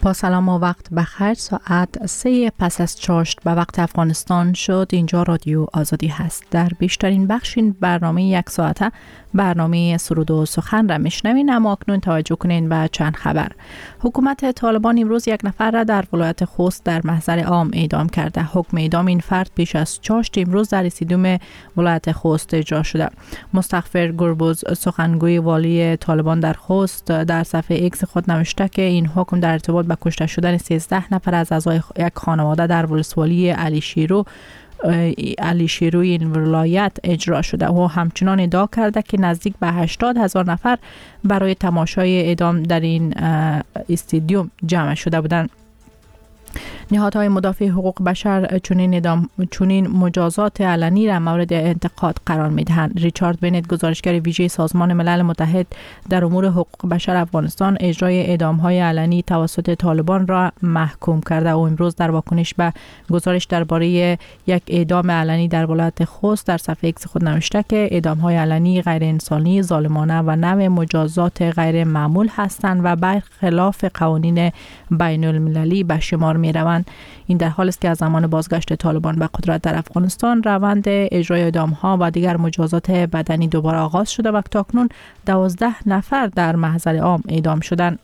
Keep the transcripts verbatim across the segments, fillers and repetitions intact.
با سلام و وقت بخیر. ساعت سه پس از چاشت به وقت افغانستان شد. اینجا رادیو آزادی هست. در بیشترین بخش این برنامه یک ساعته برنامه سرود و سخن را میشنوین، اما اکنون توجه کنین به چند خبر. حکومت طالبان امروز یک نفر را در ولایت خوست در محضر عام اعدام کرده. حکم اعدام این فرد پیش از چاشت امروز در رسیدوم ولایت خوست اجرا شده. مستغفر گربز، سخنگوی والی طالبان در خوست، در صفحه ایکس خود نوشته که این حکم در ارتباط با کشته شدن سیزده نفر از اعضای یک خانواده در ولسوالی علی شیرو علی شیروی این ولایت اجرا شده و همچنان ادعا کرده که نزدیک به هشتاد هزار نفر برای تماشای اعدام در این استادیوم جمع شده بودند. نهادهای مدافع حقوق بشر چنین ادام چنین مجازات علنی را مورد انتقاد قرار می‌دهند. ریچارد بنت، گزارشگر ویژه سازمان ملل متحد در امور حقوق بشر افغانستان، اجرای اعدام‌های علنی توسط طالبان را محکوم کرده و امروز در واکنش به گزارش درباره یک اعدام علنی در ولایت خوست در صفحه ایکس خود نوشته که اعدام‌های علنی غیر انسانی، ظالمانه و نوع مجازات غیر معمول هستند و برخلاف قوانین بین المللی به شمار می‌روند. این در حالی است که از زمان بازگشت طالبان به قدرت در افغانستان روند اجرای اعدام‌ها و دیگر مجازات بدنی دوباره آغاز شده و تاکنون دوازده نفر در محضر عام اعدام شدند.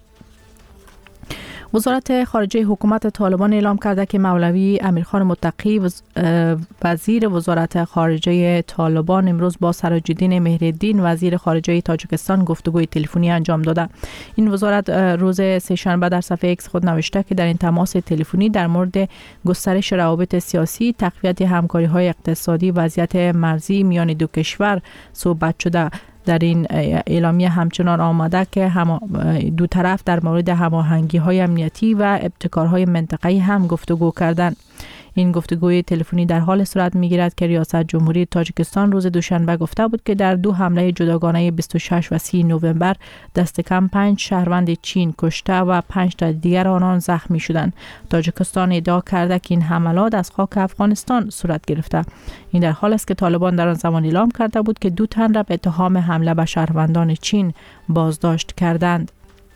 وزارت خارجه حکومت طالبان اعلام کرده که مولوی امیرخان متقی وزیر وزارت خارجه طالبان امروز با سراج‌الدین مهرالدین وزیر خارجه تاجیکستان گفتگوی تلفنی انجام داده. این وزارت روز سه‌شنبه در صفحه ایکس خود نوشته که در این تماس تلفنی در مورد گسترش روابط سیاسی، تقویت همکاری‌های اقتصادی، وضعیت مرزی میان دو کشور صحبت شده. در این اعلامیه همچنان آمده که هم دو طرف در مورد هماهنگی‌های امنیتی و ابتکارهای منطقه‌ای هم گفتگو کردند. این گفتگوی تلفنی در حال صورت می‌گیرد که ریاست جمهوری تاجیکستان روز دوشنبه گفته بود که در دو حمله جداگانه بیست و شش و سی نوامبر دست کم پنج شهروند چین کشته و پنج تا دیگر آنان زخمی شدند. تاجیکستان ادعا کرده که این حملات از خاک افغانستان صورت گرفته. این در حال است که طالبان در آن زمان اعلام کرده بود که دو تن را به اتهام حمله به شهروندان چین بازداشت کردند.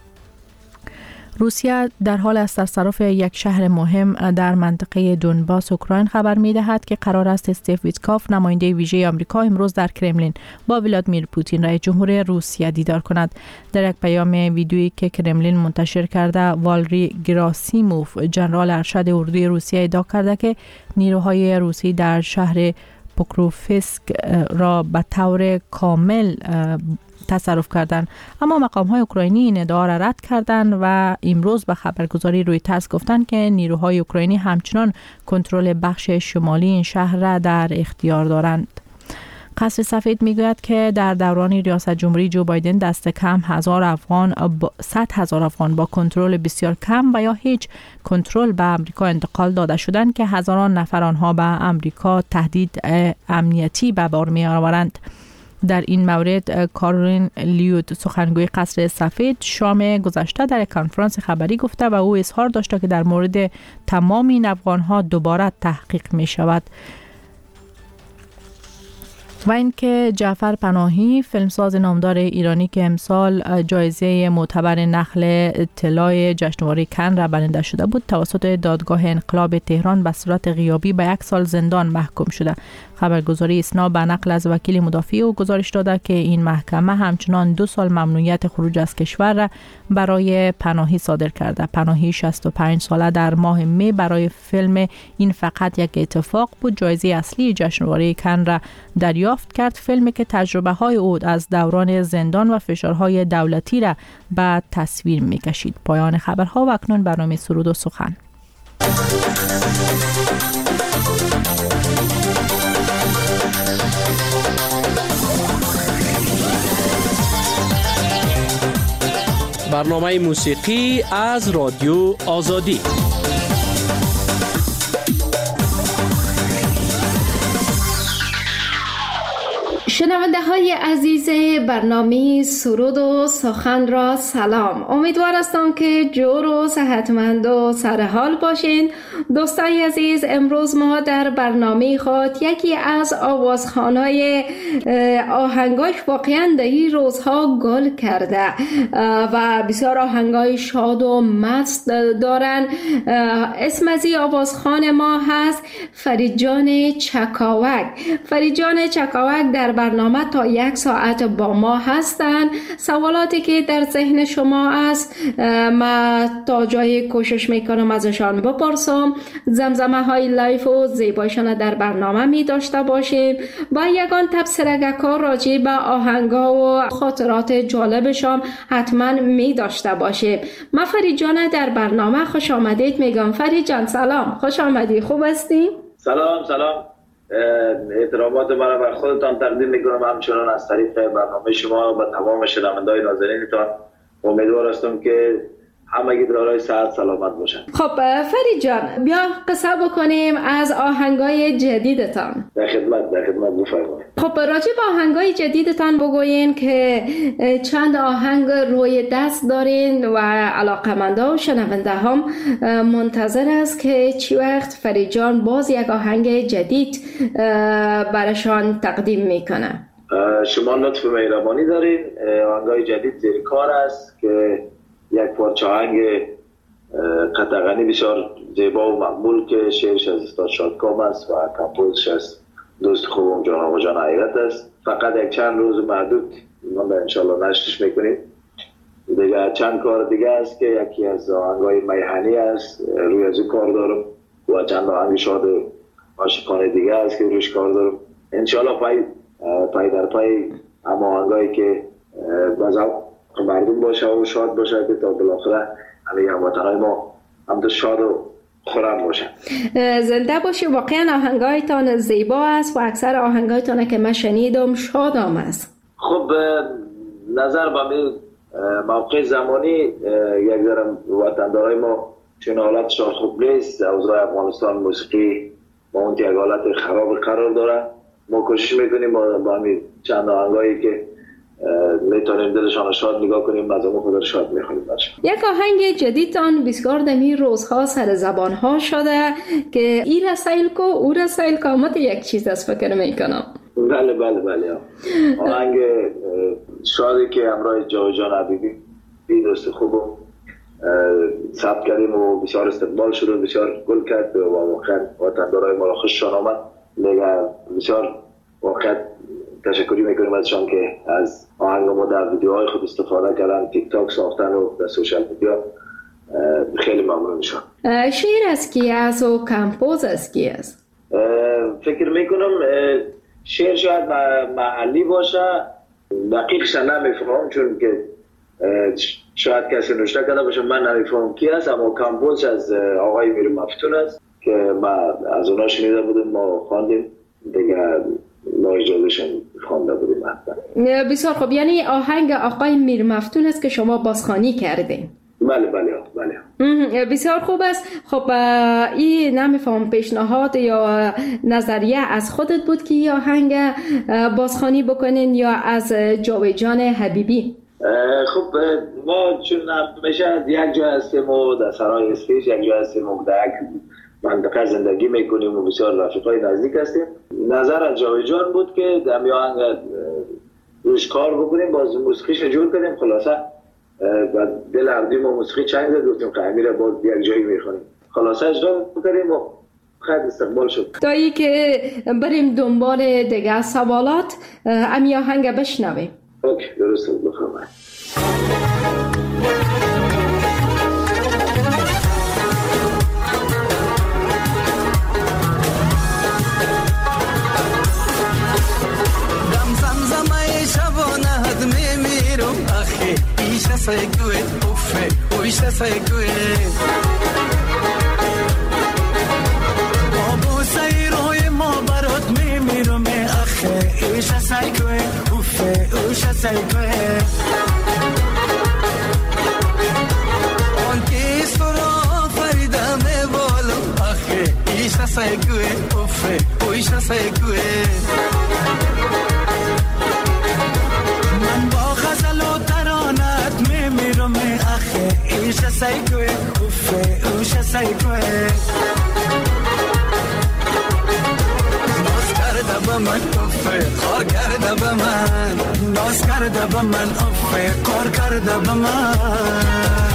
روسیه در حال است تصرف یک شهر مهم در منطقه دونباس اوکراین خبر می‌دهد که قرار است استیو ویتکاف، نماینده ویژه آمریکا، امروز در کرملین با ولادیمیر پوتین رئیس جمهور روسیه دیدار کند. در یک پیام ویدیویی که کرملین منتشر کرده، والری گراسیموف، ژنرال ارشد اردوی روسیه، ادعا کرده که نیروهای روسی در شهر پوکروفسک را به طور کامل تصرف کردند، اما مقام‌های اوکراینی این ادعا را رد کردند و امروز به خبرگزاری رویترز گفتند که نیروهای اوکراینی همچنان کنترل بخش شمالی این شهر را در اختیار دارند. قصر سفید میگوید که در دوران ریاست جمهوری جو بایدن دست کم هزار افغان با صد هزار افغان با کنترل بسیار کم و یا هیچ کنترل به امریکا انتقال داده شدند که هزاران نفر آنها به امریکا تهدید امنیتی به بار می‌آورند. در این مورد کارولین لیوت، سخنگوی قصر سفید، شام گذشته در کنفرانس خبری گفته و او اظهار داشته که در مورد تمام این افغان‌ها دوباره تحقیق می شود. و اینکه جعفر پناهی، فیلمساز نامدار ایرانی که امسال جایزه معتبر نخل طلای جشنواره کن را برنده شده بود، توسط دادگاه انقلاب تهران به صورت غیابی به یک سال زندان محکوم شده. خبرگزاری اسنا به نقل از وکیل مدافع او گزارش داده که این محکمه همچنان دو سال ممنوعیت خروج از کشور را برای پناهی صادر کرده. پناهی شصت و پنج ساله در ماه می برای فیلم این فقط یک اتفاق بود جایزه اصلی جشنواره کن را دریافت کرد. فیلمی که تجربه های او از دوران زندان و فشارهای دولتی را به تصویر می کشید. پایان خبرها و اکنون برنامه سرود و سخن. برنامه موسیقی از رادیو آزادی. شنونده های عزیز برنامه سرود و سخن را سلام. امیدوار هستم که جور و صحتمند و سرحال باشین. دوستای عزیز، امروز ما در برنامه خود یکی از آوازخوان‌های آهنگاش واقعا در این روزها گل کرده و بسیار آهنگای شاد و مست دارن. اسم از این آوازخوان ما هست فریدجان چکاوک. فریدجان چکاوک در برنامه تا یک ساعت با ما هستن. سوالاتی که در ذهن شما است ما تا جای کوشش میکنم ازشان بپرسم. زمزمه های لایف و زیبایشان در برنامه می داشته باشیم و یگان تبصرگه کار راجع به آهنگا و خاطرات جالبشان حتما می داشته باشیم. ما فرید جان در برنامه خوش آمدید میگم. فرید جان سلام، خوش آمدی، خوب هستی؟ سلام سلام، احترامات مرا بر خودتان تقدیم میکنم، همچنان از طریق برنامه شما و تمام شنونده‌های نازنینتان. امیدوار هستم که همگی دارای صحت سلامت باشن. خب فرید جان، بیا قصه بکنیم از آهنگای جدیدتان. در خدمت در خدمت بفرمایید. خب راجع به آهنگای جدیدتان بگوین که چند آهنگ روی دست دارین و علاقه‌مندا و شنونده هم منتظر است که چی وقت فرید جان باز یک آهنگ جدید براشان تقدیم میکنه. شما لطف مهربانی دارین. آهنگای جدید زیر کار است که یک پارچه آهنگ قطعاً بسیار زیبا و مقبول که شعرش از استاد شادکام است و کمپوزش از دوست خوبم جان آقا جان حیرت است. فقط یک چند روز محدود ما انشالله نشرش میکنیم. دیگه چند کار دیگه است که یکی از آهنگای میهنی است، روی از کار دارم و چند آهنگ شاد عاشقانه دیگه است که رویش کار دارم. انشالله پای پای در پای اما آهنگایی که بازم مردم باشه و شاد باشه که تا بالاخره همه هموطنهای ما هم تو شاد و خورم باشن. زنده باشی. واقعا آهنگایتان زیبا است و اکثر آهنگایتان که من شنیدم شادام است. خب نظر به می موقع زمانی یک ذره وطندارای ما چون حالتشان خوب نیست، اوضاع افغانستان موسیقی با اون یک حالت خراب قرار داره. ما کوشش میکنیم با همین چند آهنگایی که میتونیم دلشان شاد نگاه کنیم، مزامو خود شاد میخونیم باشه. یک آهنگ جدیدتان بسیار دمی روزها سر زبان ها شده که ای رسایل کو او رسایل کامت یک چیز از فکر میکنم. بله بله بله آهنگ شادی که همراه جاویدجان حبیبی بی دوست خوبم ثبت کردیم و بسیار استقبال شد و بسیار گل کرد و واقعا وطندارای ما را خوششان آمد. دیگه بسیار واقعا تشکری میکنیم ازشان که از آهنگ ما در ویدیوهای خود استفاده کردن، تیک تاک ساختن و در سوشال میدیا. خیلی ممنونشان. شعر از کی است و کمپوز از کی است؟ فکر میکنم شعر شاید محلی باشه، دقیقش نمیفهمم چون که شاید کسی نوشته کرده باشه، من نمیفهمم کی است، اما کمپوز از آقای میر مفتون است که ما از اونا شنیده بودیم، ما خواندیم دیگه، ما اجازهشون خوانده بودیم. بسیار خوب، یعنی آهنگ آقای میر مفتون است که شما بازخوانی کردین؟ بله بله بله. بسیار خوب است. خب این نمیفهم پیشنهاد یا نظریه از خودت بود که این آهنگ بازخوانی بکنین یا از جاویدجان حبیبی؟ خب ما چون همیشه یک جا هستیم و در سرای اسپیش، یک جا هستیم و در یک منطقه زندگی میکنیم و بسیار رفیقای نزدیک هستیم. نظر از جاویدجان بود که در می آهنگ روش کار بکنیم، باز موسیقیش جور کنیم. خلاصه و دل عبدیم و موسیقی چنگ زد، گفتیم که امیر باز یک جایی میخونیم. خلاصه اجرا بکنیم و خیلی استقبال شد. تا ای که بریم دنبال دیگه سوالات، امی آهنگ بشنویم. اوکی درسته، بفرمایید. سایکوه اوفه اویشت سایکوه آبو سایروی ما برات میمیرم اخه ایشت سایکوه اوفه اویشت سایکوه آن کیس را فریدم بالم اخه ایشت سایکوه اوفه اویشت سایکوه سیکوه ناز کرده به من افه خار کرده به من ناز کرده به من افه خار کرده به من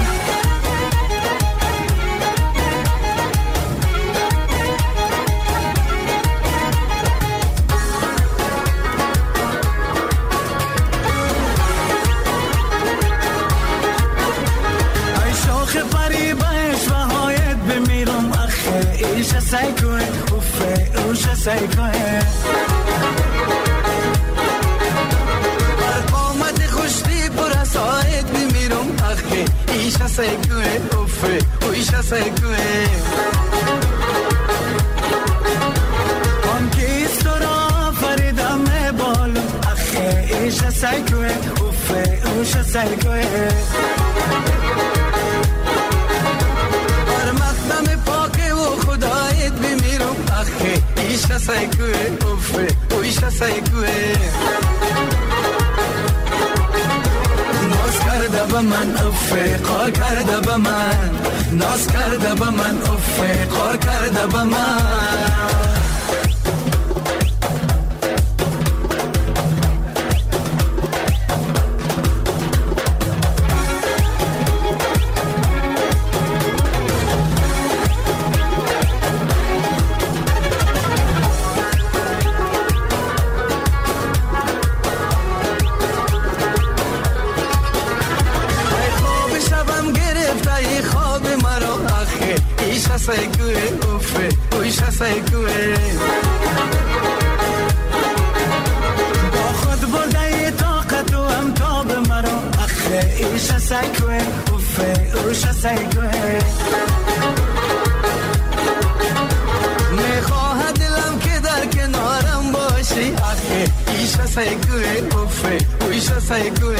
ایش سیکوه اوفه اوش سیکوه بر قامت خوشتی پر ساعت بمیرم اخی ایش سیکوه اوفه اوش سیکوه آن کیست را فریدم بالم اخی ایش سیکوه اوفه اوش سیکوه بر مقدم پاک و خدایت بمیرم اخی ایش سیکوه اوفه اویش سیکوه ناز کرده به من افه قار کرده به من ناز کرده به من افه قار کرده به من سیکوه اوفه اویش سیکوه با خود برده طاقت و امتاب مرا اخه ایش سیکوه اوفه اوش سیکوه میخواه دلم که در کنارم باشی اخه ایش سیکوه اوفه اویش سیکوه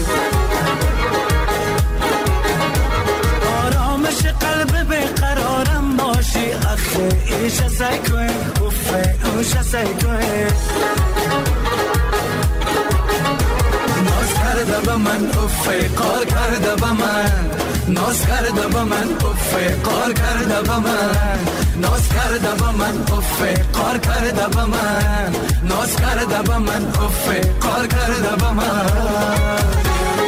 آرامش قلب بقرارم باشی اخه ایش سیکوه اوفه اوش سیکوه ناز کرده به من افه قار کرده به من ناز کرده به من افه قار کرده به من ناز کرده به من افه قار کرده به من ناز کرده به من افه قار کرده به من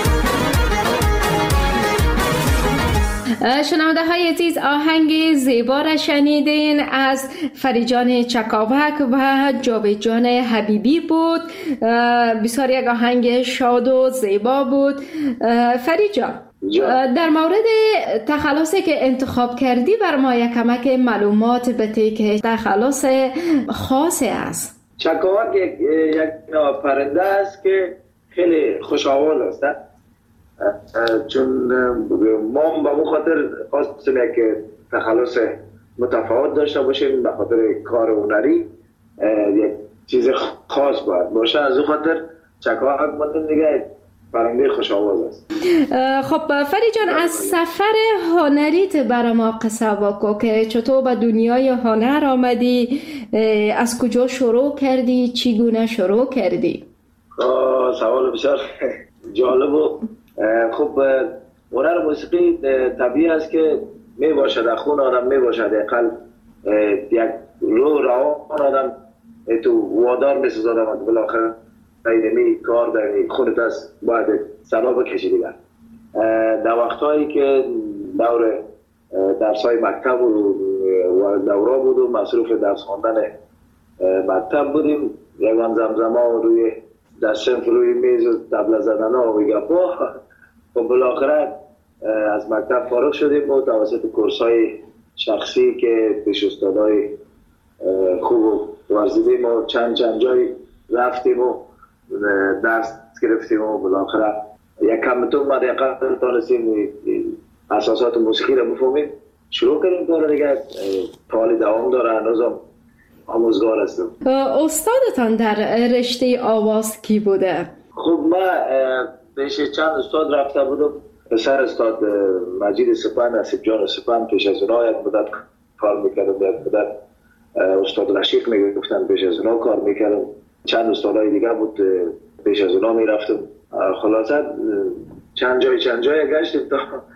شنونده های عزیز آهنگ زیبا را شنیدین از فریجان چکاوک و جاوید جان حبیبی بود. بسیار یک آهنگ شاد و زیبا بود. فریجان در مورد تخلصی که انتخاب کردی بر ما یک کمک معلومات بده که تخلص خاصی است. چکاوک یک یک پرنده است که خیلی خوش آواز است، چون ما به اون خاطر خواستیم که تخلص متفاوت داشته باشیم به خاطر کار هنری یک چیز خاص باید باشه. از اون خاطر چکاوک مطمئن دیگه پرنده خوش آواز است. خب فری جان از سفر هنریت برای ما قصه بگو که چطور به دنیای هنر آمدی، از کجا شروع کردی، چگونه شروع کردی؟ سوال بسیار جالب و خب هنر موسیقی طبیعی است که می باشد در خون آدم، می باشد اقل یک رو روان آدم تو وادار می سازد آدم بالاخره دایمی کار داری خودت است باید سلا بکشی دیگر. در وقتهایی که دور درسای مکتب و دوره بود و مصروف درس خواندن مکتب بودیم، یکان زمزمه روی در صنف روی میز و طبله زدن ها و گپا. و بالاخره از مکتب فارغ شدیم و توسط کورس های شخصی که پیش استادای خوب ورزیدیم و چند چند جای رفتیم و درس گرفتیم و بالاخره یک کمتون ما دقیقا تانستیم اساسات موسیقی رو بفهمیم، شروع کردیم کار دیگه. حالی دوام داره، هنوزم آموزگار هستم. استادتان در رشته آواز کی بوده؟ خب ما پیش چند استاد رفته بودم. پسر استاد مجید سپن، نصیب جان سپن، پیش از اونها یک مدت کار میکردم، یک مدت استاد رشیق میگفتن، پیش از اونها کار میکردم. چند استادای دیگه بود پیش از اونها میرفتم. خلاصت چند جای چند جای گشتیم تا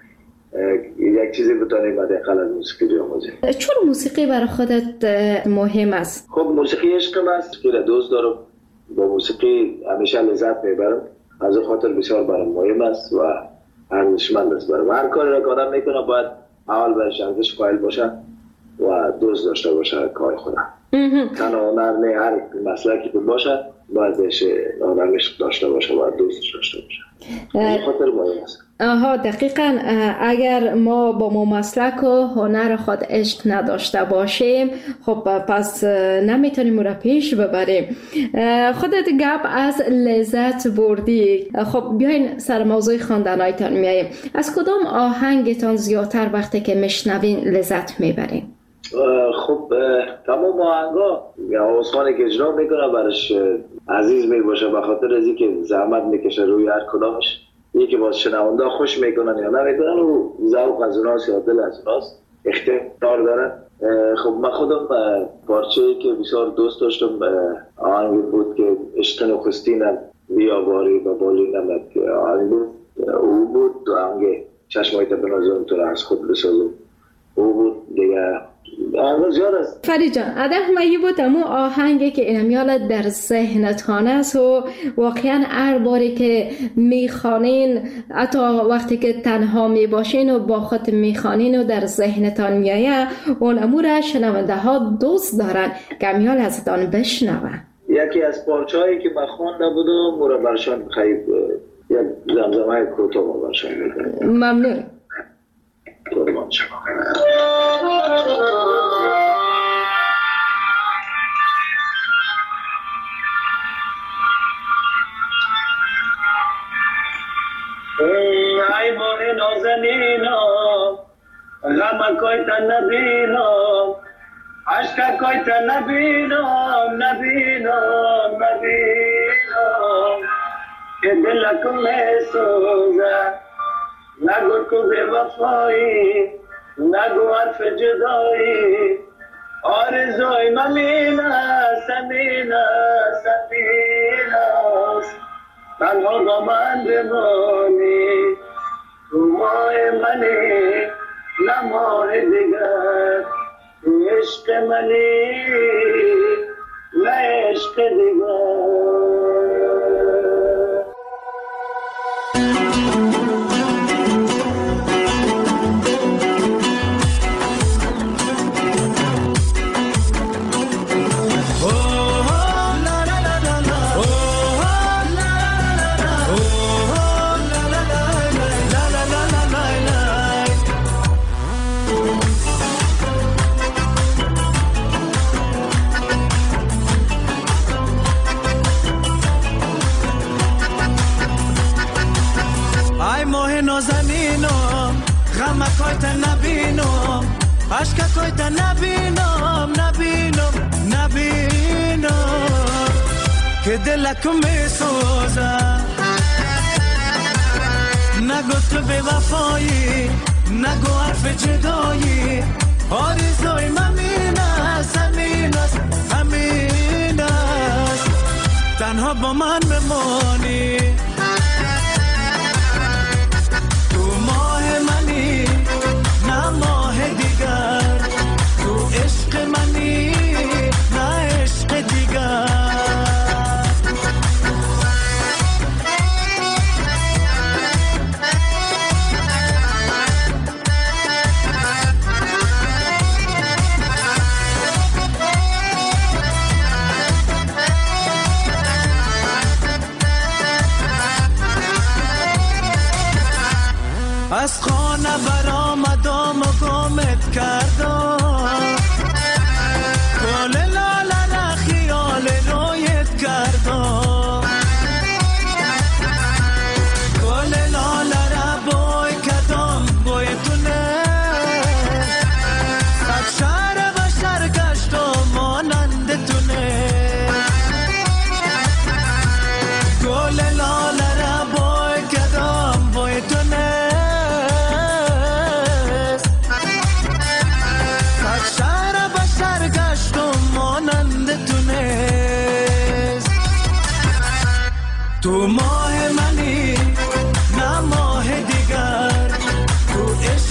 یک چیزی بتونیم حداقل از موسیقی بیاموزیم. چون موسیقی برای خودت مهم است؟ خب موسیقی عشقم است که دوست دارم، با موسیقی همیشه لذت میبرم، از این خاطر بسیار برام مهم است و ارزشمند است برام. هر کاری را که آدم میکنه باید اول برش ارزش قائل باشه و دوست داشته باشه کار خودم. تنها هنر نه، هر مسلکی که باشه باید بهش آدم عشق داشته باشه و دوستش داشته باشه. این خاطر مهم است. آها دقیقاً. اگر ما با ما مسلک و هنر خود عشق نداشته باشیم خب پس نمیتونیم او را پیش ببریم. خودت گپ از لذت بردی. خب بیاین سر موضوع خواندنایتان میاییم. از کدام آهنگتان زیادتر وقتی که میشنوین لذت میبرین؟ خب تمام آهنگا یا آوازخوانی که اجرا میکنه برش عزیز میباشه، به خاطر از اینکه زحمت میکشه روی هر کدامش. یکی باز شنونده خوش میکنن یا نمیکنن و ذوق از اوناست یا دل از اوناست، اختیار دارن. خب من خودم پارچه‌ای که بسیار دوست داشتم آهنگ بود که عشق نخستینم بیاواری و بالی نمک آهنگ بود. او بود آهنگ چشمایت بنازم تو را از خود بسازم. او بود دیگه. آهنگ زیاد است. فرید جان ادف مایی بود امو آهنگی که اینمیال در ذهنتان است و واقعا هر باری که میخوانین حتی وقتی که تنها میباشین و با خود میخوانین و در ذهنتان میایه اون امو را شنونده ها دوست دارن که امیال ازتان بشنون. یکی از پارچه‌هایی که من خوانده بودم مرا برشان خیلی یک زمزمه کوتاه ما برشان میکنم. ممنون. قربان شما. ای ماه نازنینم غم کوی تن نبینم عشق کوی تن نبینم نبینم نبینم که دلکم میسوزه نگو تو بے وفایی نگو حرف جدایی آرزوی ممینه سمینه سمینه تنها با من بمانی تو ماه منی نه ماه دیگر تو عشق منی نه عشق دیگر. عشق کوی تا نبینم نبینم نبینم که دلکم میسوزه نگو تو بے وفایی نگو حرف جدایی آرزوی ممین است همین است همین است تنها با من بمانی تو ماه منی نه ماه دیگر تو عشق منی نه عشق دیگر. از خانه برآمدم و گمت کردم گل لاله را خیال رویت کردم گل لاله را بوی کردم بوی تونه صد شهر و شهر گشتم مانند تونه گل لاله را بوی کردم بوی تونه تو ماه منی نه ماه دیگر تو عشق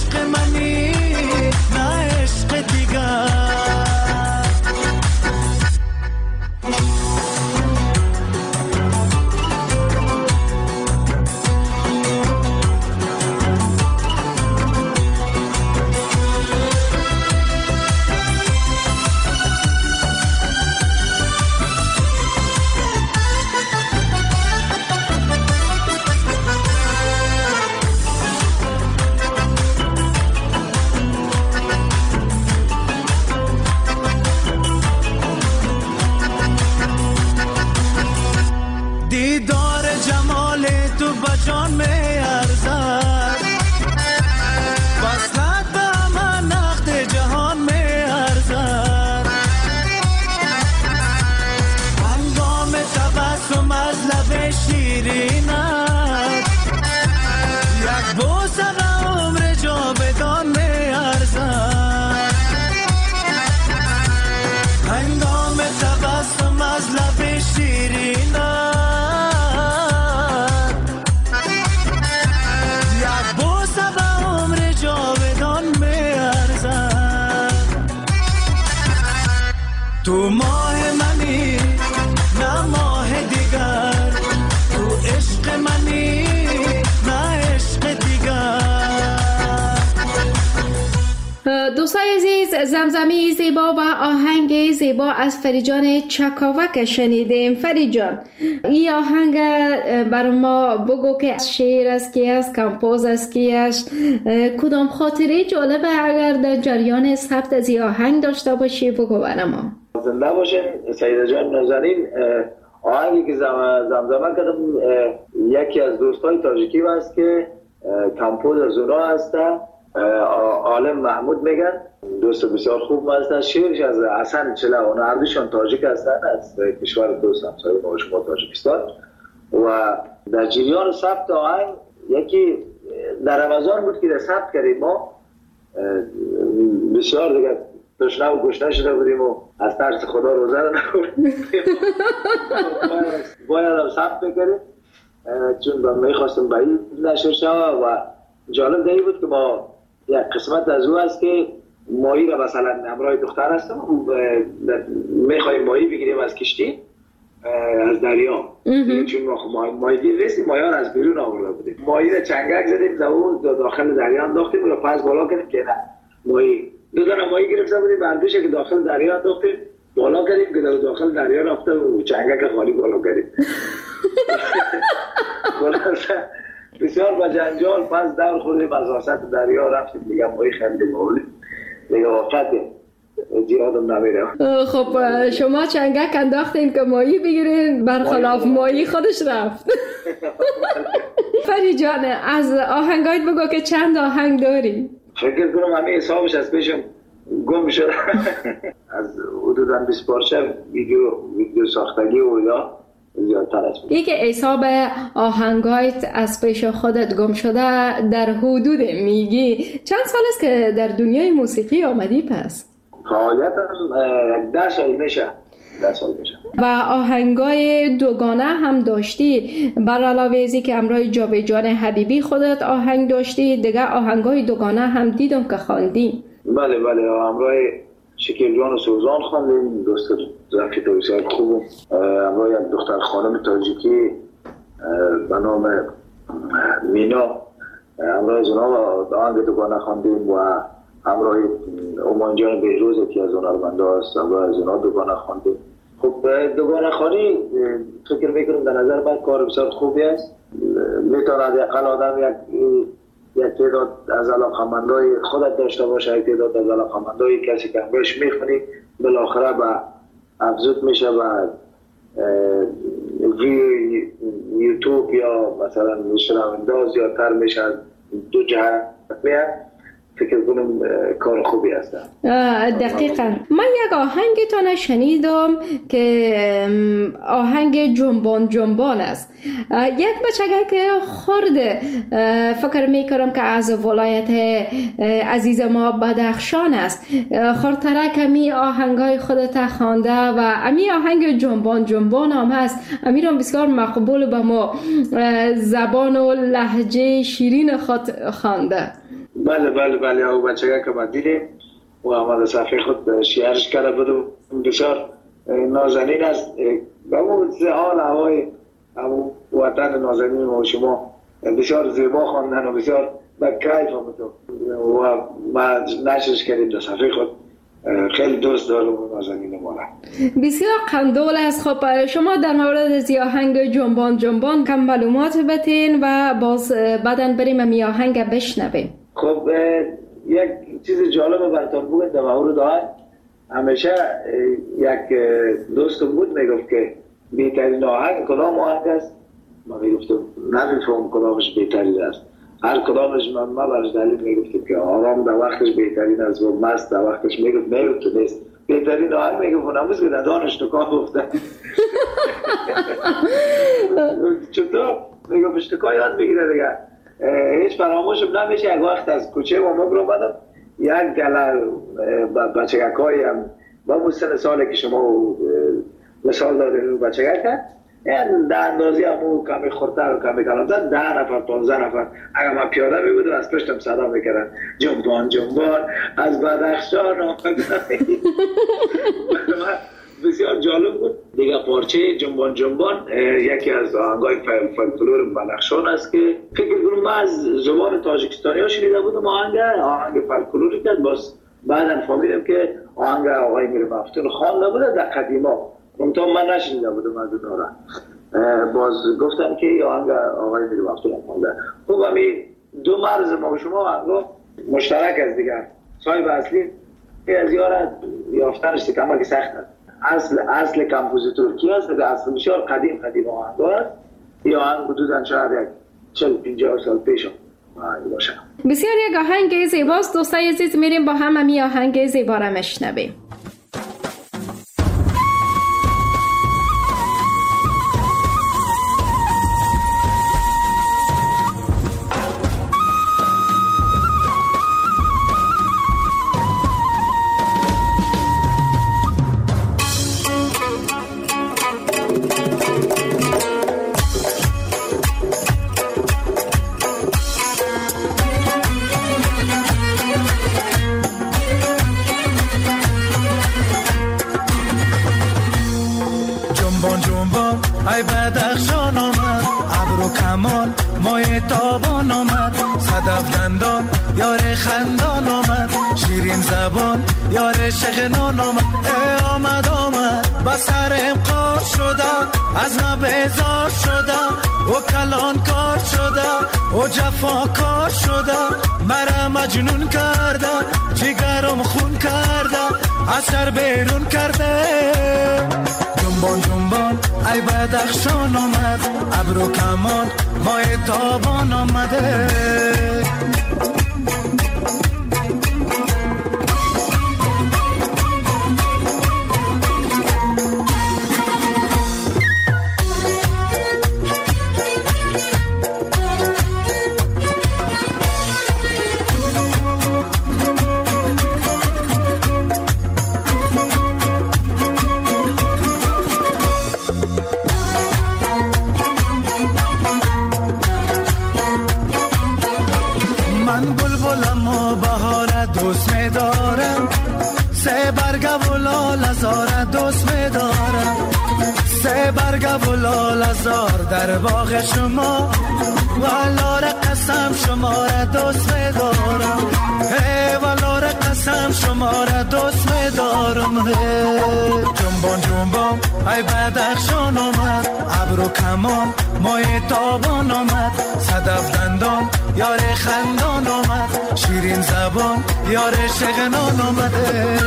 جان میارزد وصلت به من نقد جهان میارزد هنگام تبسم از لب شیرینت یک بوسه به عمر جاودان میارزد هنگام تبسم از لب شیرینت یک بوسه به عمر جاودان میارزد تو ماه منی نه ماه دیگر تو عشق منی نه عشق دیگر. دوستای عزیز، زمزمه زیبا و آهنگ زیبا از فریجان چکاوک شنیدیم. فریجان، این آهنگ بر ما بگو که شعر است کی است، کمپوز است کی است، کدام خاطره جالبه اگر در جریان ثبت از این آهنگ داشته باشی بگو بر ما. زنده باشین سیده جان نازنین. آهنگی که زمزمه کردم یکی از دوستای تاجیکی هست که کمپوز از اونا هسته، عالم محمود میگن، دوست بسیار خوب هستن. شعرش از حسن چله، اونا هر دوشان تاجیک هستن، از کشور دوست همسایه ما شما تاجیکستان. و در جریان ثبت آهنگ یکی در رمضان بود که در ثبت کردیم، ما بسیار دیگه تشنه و گشنه شده بودیم و از ترس خدا روزه رو نخوردیم، باید هم ثبت بکریم چون میخواستم به این نشر شود. و جالب دیگه بود که ما یک قسمت از او است که ماهی را مثلا همراه دختر هستم میخواییم ماهی بگیریم از کشتی از دریا، چون ما ماهی گیر نیستیم، ماهی ها از بیرون آورده بودیم، ماهی را چنگک زدیم داخل دریا انداختیم و پس بالا کردیم که نه ماهی دو دانه ماهی گرفته بودیم، بردوشه که داخل دریا انداختیم بالا کردیم که داخل دریا رفته و چنگک خالی بالا کردیم. بسیار با جنجال پس دور خوردیم از وسط دریا رفتیم دیگه ماهی خریدیم آوردیم دیگه واقعا جیادم نمیره. خب شما چنگک انداختین که ماهی بگیرین، برخلاف ماهی خودش رفت. فری جان، از آهنگایت بگو که چند آهنگ داری؟ فکر کنم همه حسابش از پیشم گم شده. از حدوداً بیست پارچه ویدیو ویدیو ساختگی و یا زیادتر است. یکی حساب آهنگایت از پیش خودت گم شده در حدود میگی چند سال است که در دنیای موسیقی آمدی پس؟ فعالیتم ده سال میشه. ده سال میشه. و آهنگای دوگانه هم داشتی، بر علاوه ازی که همراه جاوید حبیبی خودت آهنگ داشتی، دیگه آهنگای دوگانه هم دیدم که خواندی. بله بله، همراه شکیل جان و سوزان خواندیم، دوست رفیق بسیار خوب، همراه یک دختر خانم تاجیکی به نام مینا، همراه از اونها آهنگ دوگانه خواندیم و همراه اومان جان بهروز که از هنرمنده هست، همراه از اونها دوگانه خواندیم. خب دوگانه خوانی فکر میکنم در نظر من کار بسیار خوبی است، میتواند یقل آدم یک یک تعداد از علاقمندای خودت داشته باشه، یک تعداد از علاقمندای کسی که همراهش میخونی بالاخره به افزود میشه و ویو یوتیوب یا مثلا شنونده زیادتر میشه، دو جهت میاد. فکر کنم کار خوبی هست. دقیقاً. من یک آهنگتان شنیدم که آهنگ جنبان جنبان است. یک بچگه که خورده فکر میکنم که از ولایت عزیز ما بدخشان است، خورتره کمی آهنگای خودت خوانده و امی آهنگ جنبان جنبان هم هست، امیرم بسیار مقبول به ما زبان و لهجه شیرین خود خوانده. بله بله بله، او بچه که باید دیدیم و آمده صفحه خود شیرش کرده بودم، بسیار نازنین است. به اون حال هوای وطن نازنین و شما بسیار زیبا خواندن و بسیار به کیف آمده و ما نشرش کردیم در صفحه خود. خیلی دوست دارم نازنین ما را. بسیار قندول است. خب شما در مورد از آهنگ جنبان جنبان کم معلومات بتین و باز بعدن بریم می آهنگ بشنویم. خب یک چیز جالب براتون بگم در مورد آهنگ. همیشه یک دوستم بود میگفت که بهترین آهنگ کدام آهنگ است؟ ما میگفتم نمیفهم کدامش بهترین است. هر کدامش من ما برش دلیل میگفتم که آرام در وقتش بهترین است و مست در وقتش میگفت میگفت که نیست بهترین آهنگ میگفت و نموز که دانش نکاه گفته چطور میگفت اشتکاه یاد بگیره دیگه. هیچ فراموشم نمیشه. یک وقت از کوچه و ما برو بدم یک گله بچگک هایی هم با مستن ساله که شما مثال دارین بچگک هست این ده اندازی همون کمی خورتر و کمی کلانتر ده نفر پانزده نفر اگر من پیاده می بودم از پشتم صدا میکردن جنبان جنبان از بدخشان آمدن. بسیار جالب بود دیگه. پارچه جنبان جنبان یکی از آهنگای فولکلور بدخشان است که فکر کنم من از زبان تاجیکستانی ها شنیده بودم آهنگ آهنگ فولکلوری که باز بعدم فهمیدم که آهنگ آقای میر مفتون خوانده بوده در قدیما. منتها من نشنیده بودم از اون را. باز گفتم که آهنگ آقای میر مفتون خوانده. خب همین دو مرز ما و شما آهنگا مشترک است دیگه. صاحب اصلی از یارت یافتنش کمک سخت است. اصل اصل کمپوزیتور کی است؟ اصل بسیار قدیم قدیم آهنگ است. یا آهنگ حدوداً شاید یک چهل پنجاه سال پیش آهنگ باشه. بسیار یک آهنگ زیباست. دوستای عزیز میریم با هم همین آهنگ زیبا را میشنویم. ای بدخشان آمد ابرو کمان مای تابان آمد صدف دندان یار خندان آمد شیرین زبان یار شغنان آمد. ای آمد آمد بسرم قار شده از ما بیزار شده و کلان کار شده و جفا کار شده مرا مجنون کرده جگرم خون کرده از سر بیرون کرده. جنبان جنبان ای بدخشان آمد ابرو کمان مای تابان آمده. در باغ شما والار قسم شما را دوست می‌دارم. ای والار قسم شما را دوست می‌دارم. جنبان جنبان ای بدخشان آمد ابرو کمان مای تابان آمد صدف دندان یار خندان آمد شیرین زبان یار شغنان آمده.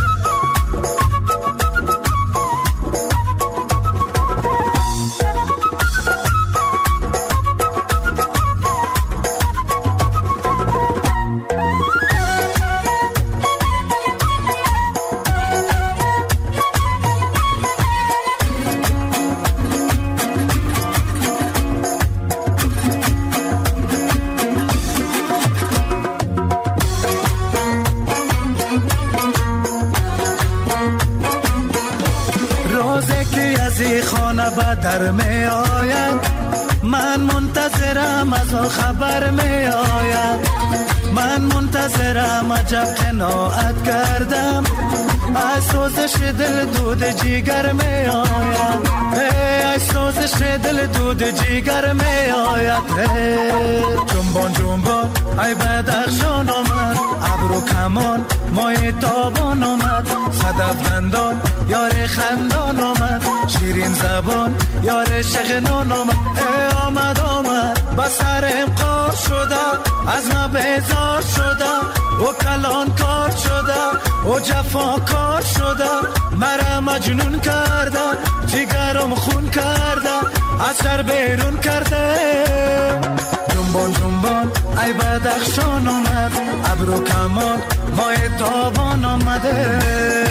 در می آید من منتظرم از خبر می آید من منتظرم عجب قناعت کردم از سوزش دل دود جیگر می آید از سوزش دل دود جیگر می آید. جنبان جنبان ای بدخشان آمد ابرو کمان مای تابان آمد صدف دندان یار خندان آمد شیرین زبان یار شغنان آمد. ای آمد آمد بسرم قار شده از ما بیزار شده و کلان کار شده و جفا کار شده مرا مجنون کرده جگرم خون کرده از سر بیرون کرده جنبان جنبان ای بدخشان آمد ابرو کمان مای تابان آمده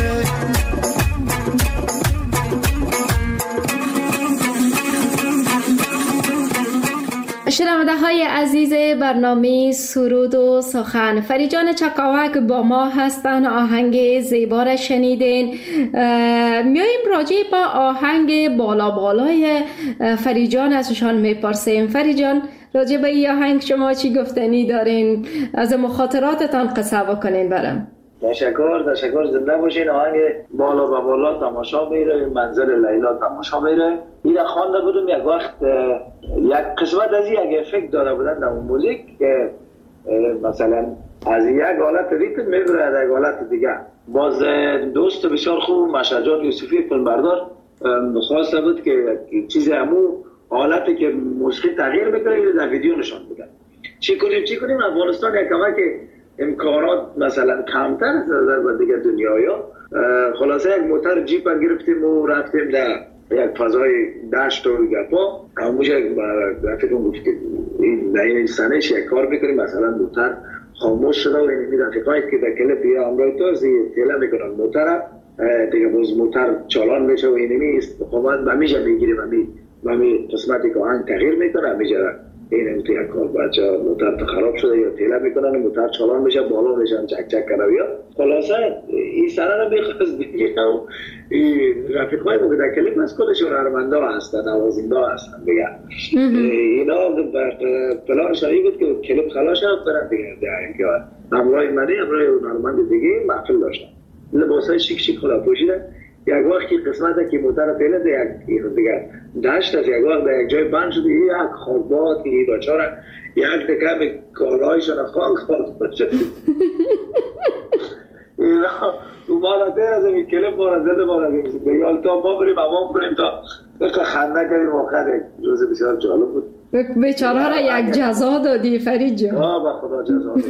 شنونده های عزیز برنامه سرود و سخن، فریجان چکاوک با ما هستن. آهنگ زیبا را شنیدین. میاییم راجع با آهنگ بالا بالای فریجان ازشان میپرسیم. فریجان، راجع به این آهنگ شما چی گفتنی دارین؟ از مخاطراتتان قصه بکنین برام. تشکر تشکر زنده باشین. آهنگ بالا و بالا تماشا میره، منظر لیلا تماشا میره. این خوانده بودم یک وقت، یک قسمت از یک افکت داره بودن در اون موزیک که مثلا از یک حالت ریتم میبره از یک حالت دیگه. باز دوست بسیار خوب مشهد یوسفی فیلمبردار خواسته بود که چیز همو حالتی که موسیقی تغییر بکنه در ویدیو نشان بده. چی کنیم چی کنیم افغانستان یک کمک امکانات مثلا کمتر از نظر به دیگه دنیایا، خلاصه یک موتر جیپ گرفتیم و رفتیم در یک فضای دشت و گپا. همونش یک رفیقم گفت که در این سنش یک کار بکنیم، مثلا موتر خاموش شده و این رفیقایی که در کلپ یا امرای تو تیله میکنن موتر دیگه باز موتر چالان میشه و اینمی استقامت همیشه میگیریم و همی قسمتی که آهنگ تغییر میکنه همیشه این امتی یک کار بچه موتر خراب شده یا تیله میکنن موتر چالان میشه بالا میشن چک چک کنه یا خلاصه این سنه رو میخواست بگیرم و رفیق های موقع در کلیپ از کلشون هنرمنده هستن، نوازنده هستن دیگه. اینا پلان شایی بود که کلیپ خلاص هم برن دیگه که همراه منی همراه هنرمند دیگه محفل داشتن، لباس های شیک شیک خدا پوشیدن. یک وقتی قسمت که موتر تیله یک دیگه داشت از یک وقت در یک جای بند شده یک خوابات که بچاره یک دکه به کالایشان خانگ خواد شد. اینا تو بالاتر از این کلپ بارا زده بارا زده بیال تا ما بریم امام کنیم تا خنده کنیم. آخر روز بسیار جالب بود. بیچاره را یک جزا دادی فرید جان. آه با خدا جزا دادی.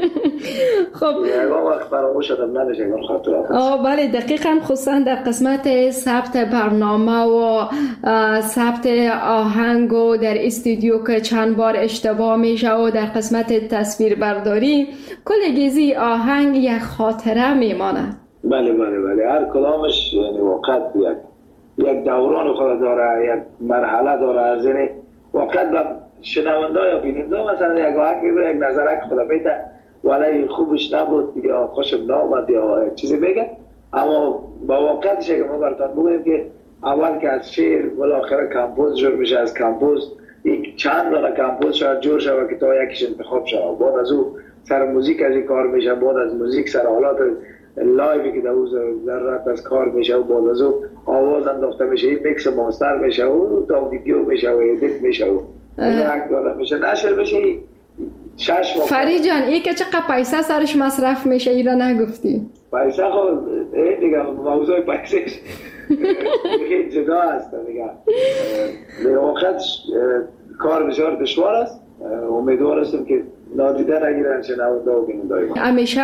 خب یک وقت فراموش شدم نداشت یک خاطرات. آه بله دقیقاً، خصوصا در قسمت ثبت برنامه و ثبت آهنگ و در استودیو که چند بار اشتباه میشه و در قسمت تصویر برداری کل گیزی آهنگ یک خاطره میمانه. بله بله بله هر کلامش یعنی وقت یک یک دوران خود داره، یک مرحله داره. از این وقت با شنونده یا بیننده مثلا یک آهنگ میبره یک نظرک خدا بیده ولی خوبش نبود یا خوشم نامد یا چیزی بگه، اما با وقتش که ما براتون بگویم که اول که از شعر بالاخره کمپوز جور میشه، از کمپوز یک چند دانه کمپوز شاید جور شود که تا یکیش انتخاب شود، بعد از او سر موزیک از این کار میشه، بعد از موزیک سر حالات لایوی که در او ذرات از کار میشه و بعد از او آواز انداخته میشه، این میکس ماستر میشه و تا ویدیو میشه و ادیت میشه و یک داده میشه نشر میشه. شش ماه فرید جان این که چقدر پیسه سرش مصرف میشه این را نگفتی؟ پیسه خود دیگه موضوع پیسه خیلی جدا هست دیگه. در واقع کار بسیار دشوار است. امیدوار هستم که نادیده نگیرن شنونده و بیننده. همیشه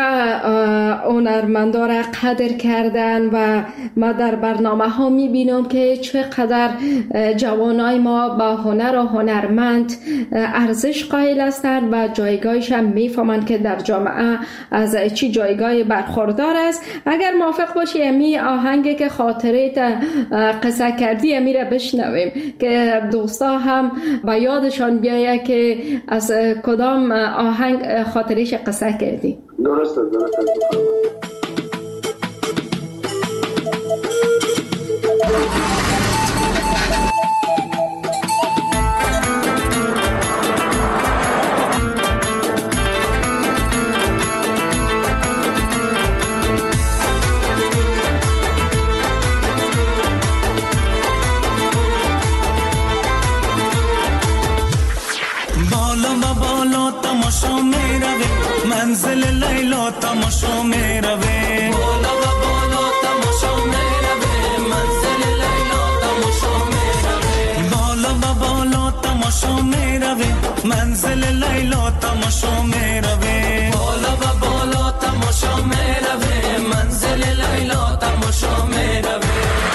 هنرمندا را قدر کردن و ما در برنامه ها میبینم که چقدر جوانای ما با هنر و هنرمند ارزش قائل هستند و جایگاهش هم میفهمن که در جامعه از چی جایگاه برخوردار است. اگر موافق باشی امی آهنگی که خاطره قصه کردی امی را بشنویم که دوستا هم به یادشان بیایه که از کدام آهنگ خاطرش قصه کردی. درسته درسته. منزل لیلا تماشا میروه، بالا و بالا تماشا میروه، منزل لیلا تماشا میروه، بالا و بالا تماشا تماشا میروی، منزل لیلا تماشا میروی، بالا و بالا تماشا میروی، منزل لیلا تماشا میروی.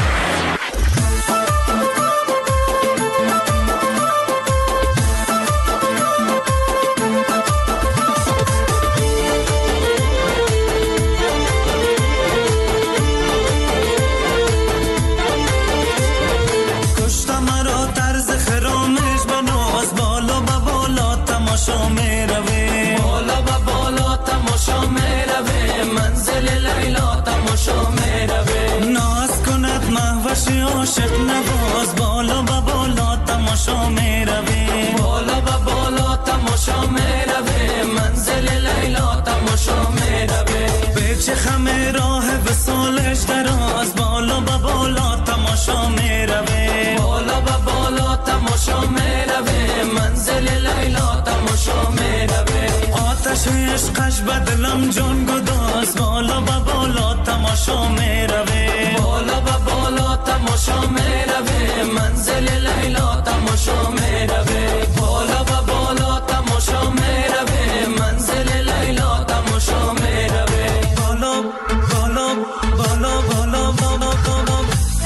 عاشق نواز بالا و بالا تماشا میروی، بالا و بالا تماشا میروی، منزل لیلا تماشا میروی، به چه خم راه وصالش دراز بالا و بالا تماشا میروی، بالا و بالا تماشا میروی، منزل لیلا تماشا میروی، آتش عشقش بدلم جان گداز بالا و بالا تماشا میروی، بالا و بالا تماشا میروی، منزل لیلا تماشا میروی، بالا و بالا تماشا میروی، منزل لیلا تماشا میروی، بالا بالا بالا بالا بالا بالا.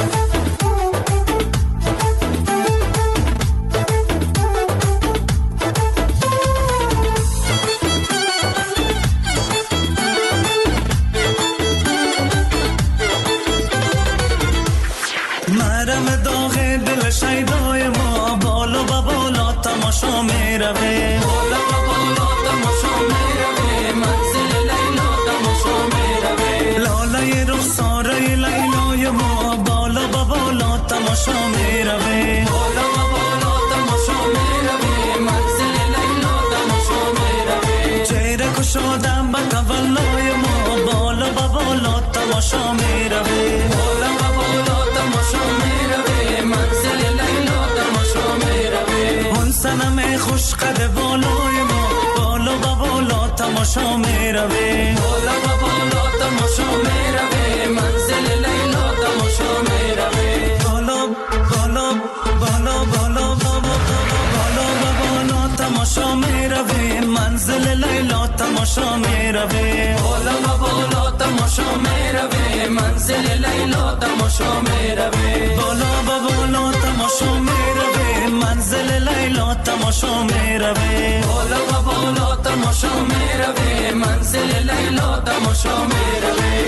شیدای ما بالا و بالا تماشا میروی، بالا و بالا تماشا میروی، منزل لیلا تماشا میروی، لاله رخسار لیلای ما بالا و بالا تماشا میروی، بالا و بالا تماشا میروی، منزل لیلا تماشا میروی، چهره کشادم به تولای ما بالا و بالا تماشا میروی، بالا و بالا تماشا میروی، منزل لیلا تماشا میروی، اون سنم خوش قد بالای ما بالا و بالا تماشا میروی، بالا و بالا تماشا میروی، منزل لیلا تماشا میروی، بالا بالا بالا بالا بالا بالا و بالا تماشا میروی، منزل لیلا تماشا میروی، بالا و بالا تماشا میروی، منزل لیلا تماشا میروی، بالا و بالا تماشا میروی، منزل لیلا تماشا میروی، بالا و بالا تماشا میروی، منزل لیلا تماشا میروی.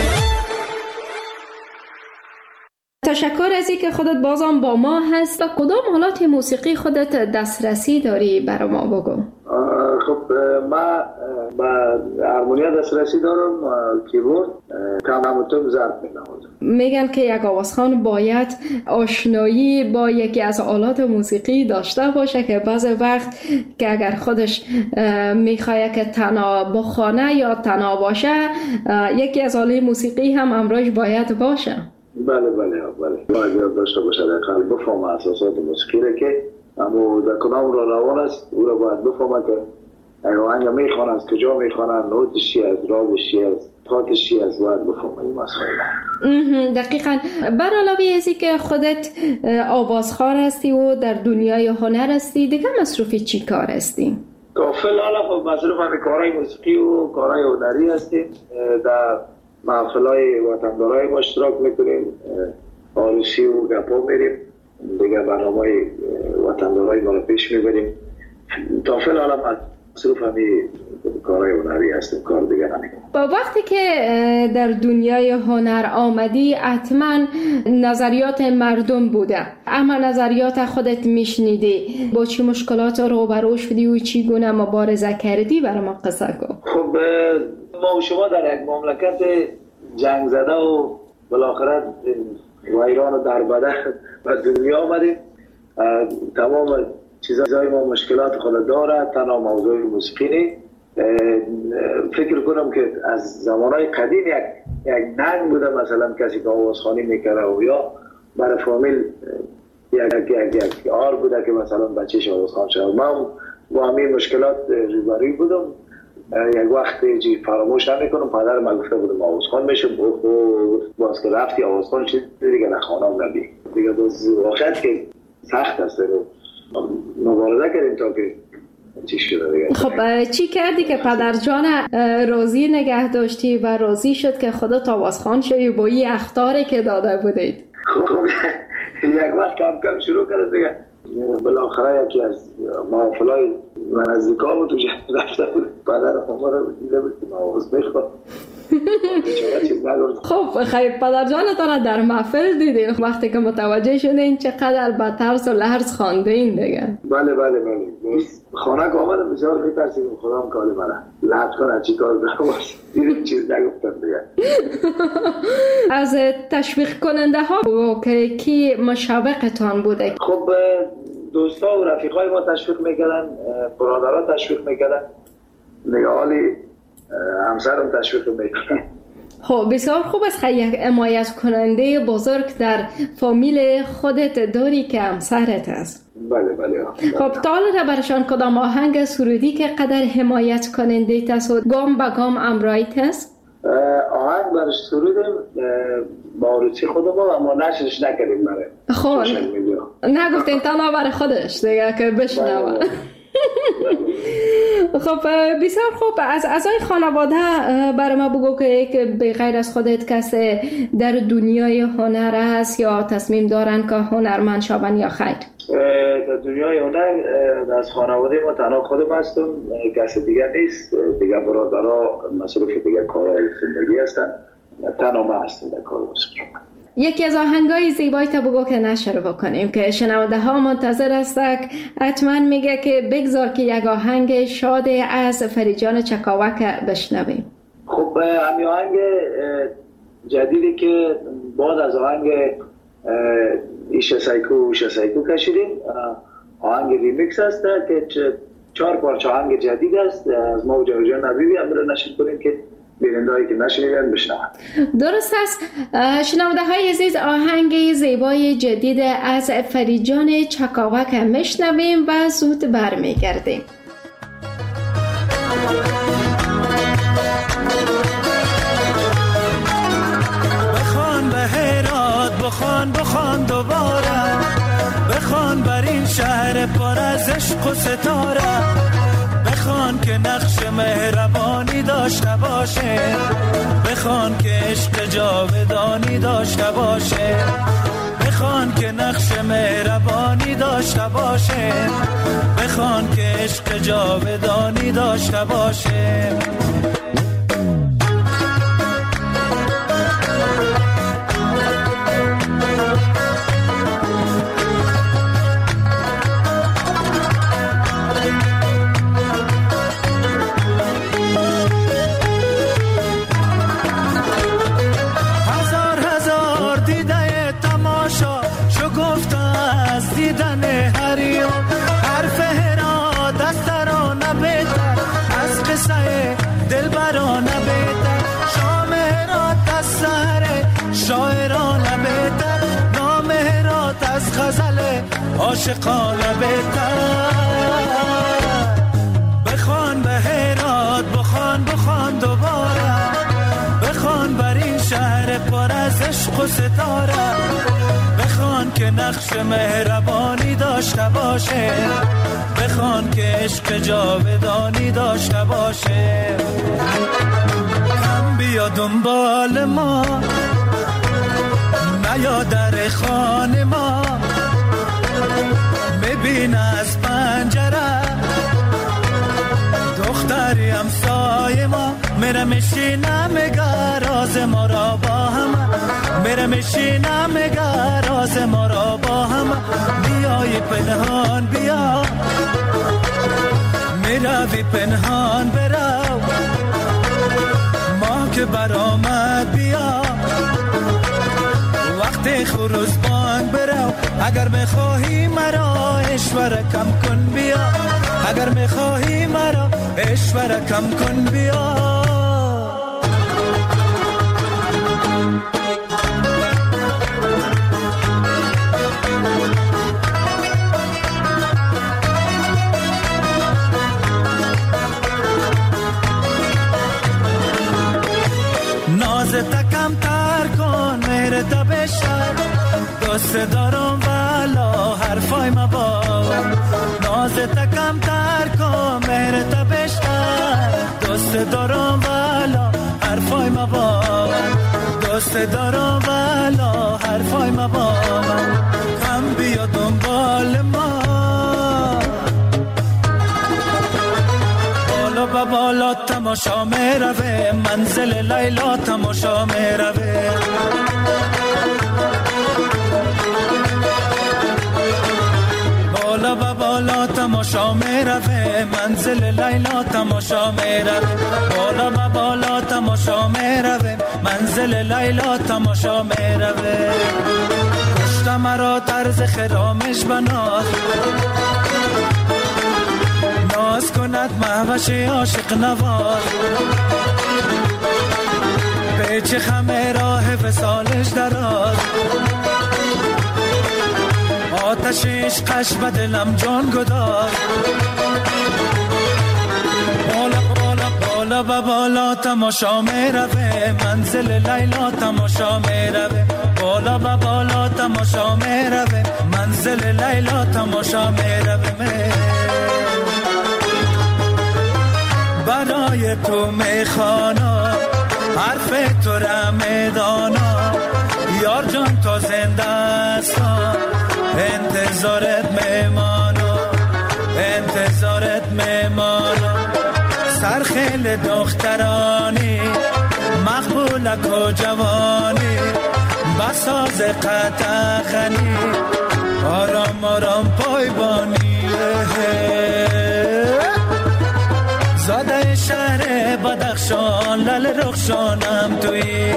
تشکر از اینکه خودت بازم با ما هست. کدام آلات موسیقی خودت دسترسی داری برای ما بگو؟ خب من با هارمونیا دسترسی دارم، کیبورد، کمانتون ضرب می‌نوازم. میگن که یک آوازخوان باید آشنایی با یکی از آلات موسیقی داشته باشه که بعض وقت که اگر خودش میخواد که تنها بخوانه یا تنها باشه یکی از آلات موسیقی هم همراهش باید باشه. بله بله بله باید داشته باشه، دقیقاً بفهم اساسات موسیقی را که اما در کدام را روان است او را باید بفهمه که آهنگ میخوانه از کجا میخوانه، نوتش چی است، رازش چی است، تاتش چی است، باید بفهمه این مسائل. دقیقاً. بر علاوه از که خودت آوازخوان هستی و در دنیای هنر هستی، دیگه مصروف چی کار هستی؟ تا فعلا مصروف همین کارهای موسیقی و کارهای هنری هستیم، در محفلهای وطندارای ما اشتراک میکنیم، عروسی و گپا میریم، دیگه برنامه‌های وطندارای ما رو پیش میبریم. تا فعلا مصروف همین کارهای هنری هستیم، کار دیگه نمیکنیم. با وقتی که در دنیای هنر آمدی حتما نظریات مردم بوده، اما نظریات خودت میشنیدی، با چی مشکلات روبرو شدی و چی گونه مبارزه کردی برای ما قصه کن. خب ما و شما در یک مملکت جنگ زده و بالاخره ویران و دربده و دنیا آمدیم، تمام چیزهای ما مشکلات خود داره، تنها موضوع موسیقی نیست. فکر کنم که از زمانهای قدیم یک یک ننگ بوده، مثلا کسی که آوازخوانی میکره و یا برای فامیل یک یک یک آر بوده که مثلا بچهش آوازخوان شد. من با همین مشکلات روبروی بودم، یک وقت چی فراموش نمیکنم، پدرم گفته بودم آوازخوان میشم، باز که رفتی آوازخوان شد دیگه نخوانم نبی دیگه، باز واقعیت که سخت است. مبارزه کردیم تا که چی شده دیگه. خب چی کردی که پدر جان راضی نگه داشتی و راضی شد که خودت آوازخوان شدی با این اخطاری که داده بودید؟ خب یک وقت کم کم شروع کرد دیگه. بالاخره یکی از محافلای من از ذکا بود تو جهت رفته بود پدر ما رو دیده بود که آواز بخواه. خب خیلی پدر جانتان در محفل دیدین وقتی که متوجه شدین چقدر با ترس و لرز خوانده این دیگه؟ بله بله بله خانه که آمدم بسیار میترسیدم خودم کالی منه لحظ کنه چی کار دارم دیدیم چیز نگفتم دیگه. از تشویق کننده ها بود که کی مشابقتان بوده؟ خب دوستا و رفیقای ما تشویق میکردن، برادرها تشویق میکردن، نگاهالی همسرم تشویق میکردن. خب بسیار خوب است که یک حمایت کننده بزرگ در فامیل خودت داری که همسرت است. بله بله. خب تا حالا برشان کدام آهنگ سرودی که قدر حمایت کننده است و گام به گام امرایت است؟ آهنگ برش سرودیم با روچی خودم اما نشرش نکردیم برای خب نگفتین تنها برای خودش دیگه که بشنوه. خب بسیار خوب. از اعضای خانواده برای ما بگو که به غیر از خودت کسی در دنیای هنر است یا تصمیم دارن که هنرمند شوند یا خیر؟ در دنیای هنر از خانواده ما تنها خودم هستم، کسی دیگر نیست. دیگر برادرها مصروف دیگر کارهای زندگی هستن، تنها ما هستم در کار موسیقی. یکی از آهنگای زیبایی تا بگو که نشر بکنیم که شنونده ها منتظر هستند. حتما میگه که بگذار که یک آهنگ شاد از فریجان چکاوک بشنویم. خب همین آهنگ جدیدی که بعد از آهنگ ایشه سایکو ایشه سایکو کشیدیم، آهنگ ریمیکس است که چهار پارچه آهنگ جدید است از ما و جاویدجان نبیبی هم رو نشر کنیم که بیننده‌هایی که نشنیدن بشنوند. درست است. شنونده های عزیز آهنگ زیبای جدید از فریجان چکاوک میشنویم و زود برمیگردیم. بخوان به هرات بخوان بخوان دوباره، بخوان بر این شهر پر از عشق و ستاره، بخوان که نقش مهربانی داشته باشه، بخوان که عشق جاودانی داشته باشه، بخوان که نقش مهربانی داشته باشه، بخوان که عشق جاودانی داشته باشه. عاشقانه بهتر، بخوان به هرات بخوان بخوان دوباره، بخوان بر این شهر پر از عشق و ستاره، بخوان که نقش مهربانی داشته باشه، بخوان که عشق جاودانی داشته باشه. هم بیا دنبال ما، نیا در خانه ما، ببین از پنجره دختری همسایه ما، میره میشینه میگه راز ما را با هم، میره میشینه میگه راز ما را با هم. بیای پنهان بیا، میروی پنهان برو، ما که برآمد بیا، وقتی خروز بانگ برو. اگر میخواهی مرا اشوره کم کن بیا، اگر میخواهی مرا اشوره کم کن بیا. نازت کم تر کن مهرت بشر، دوست دارم والا حرفای ما باور نازت کمتر کن مهرت بیشتر دوست دارم والا حرفای مباور دوست دارم والا حرفای مباور کم بیا دنبال ما بالا با بالا تماشا میروه منزل لیلا تماشا میروه بالا با بالا تماشا میروه منزل لیلا تماشا میروه بالا با بالا تماشا میروه منزل لیلا تماشا میروه کشت مرا طرز خرامش بناز ناز کند مهوش عاشق نواز پیچ خمه راه وصالش دراز آتش عشقش به دلم جان گداز بالا بالا بالا با بالا تماشا میروه منزل لیلا تماشا میروه بالا با بالا تماشا میروه منزل لیلا تماشا میروه برای تو میخوانا حرف تو را میدانا یار جان تا زنده استا انتظارت میمانا انتظارت میمانا سرخیل دخترانی مقبولک و جوانی بساز قطعخنی آرام آرام پایبانی زاده شهر بدخشان لل رخشانم توی